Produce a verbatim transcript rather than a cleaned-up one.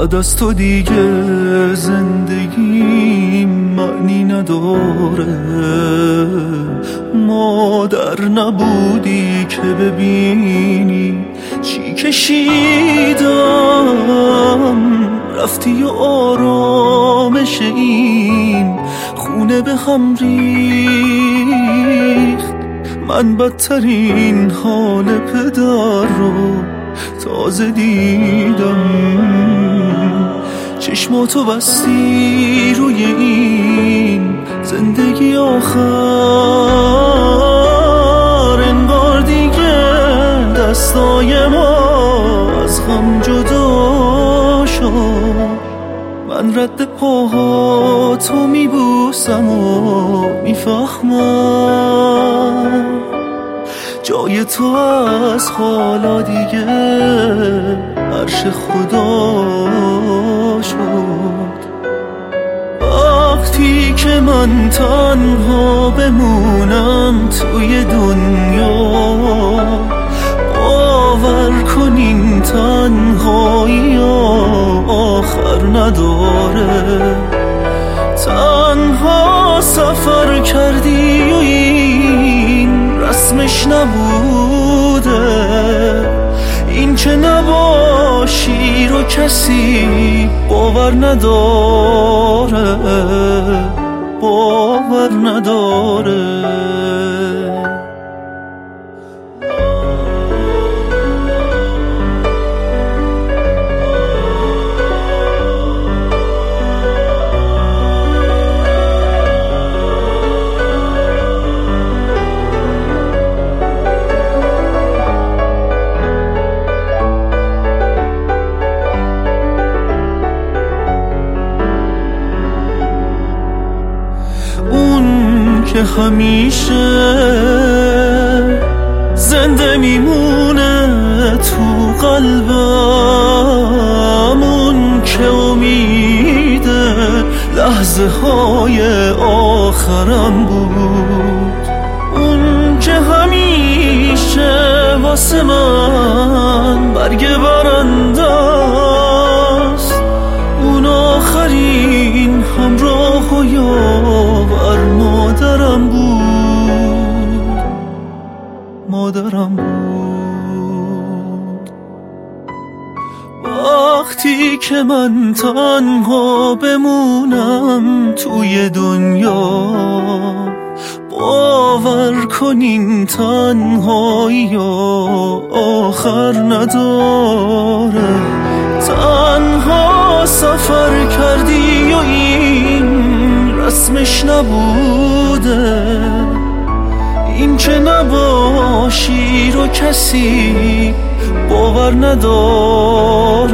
بعد از تو دیگه زندگی معنی نداره. مادر نبودی که ببینی چی کشیدم، رفتی و آرامش این خونه به هم ریخت. من بدترین حال پدر رو تازه دیدم. چشماتو بستی روی این زندگی آخر، انگار دیگه دستای ما از هم جدا شد. من رد پاهاتو میبوسم و میفهمم جای تو از حالا دیگه عرش خدا شد. وقتی که من تنها بمونم توی دنیا، باور کنین تنهایی آخر نداره. تنها سفر کردی و این رسمش نبوده، این که نباشی رو کسی باور نداره، باور نداره. که همیشه زنده میمونه تو قلبم، اون که امیده لحظه های آخرم بود، اون که همیشه واسه من برگ برنده است، اون آخرین همراه و یاور مادرم بود، مادرم بود. وقتی که من تنها بمونم توی دنیا، باور کنین تنهایی آخر نداره. تنها سفر کردی و این رسمش نبوده، این که نباشی رو کسی باور نداره،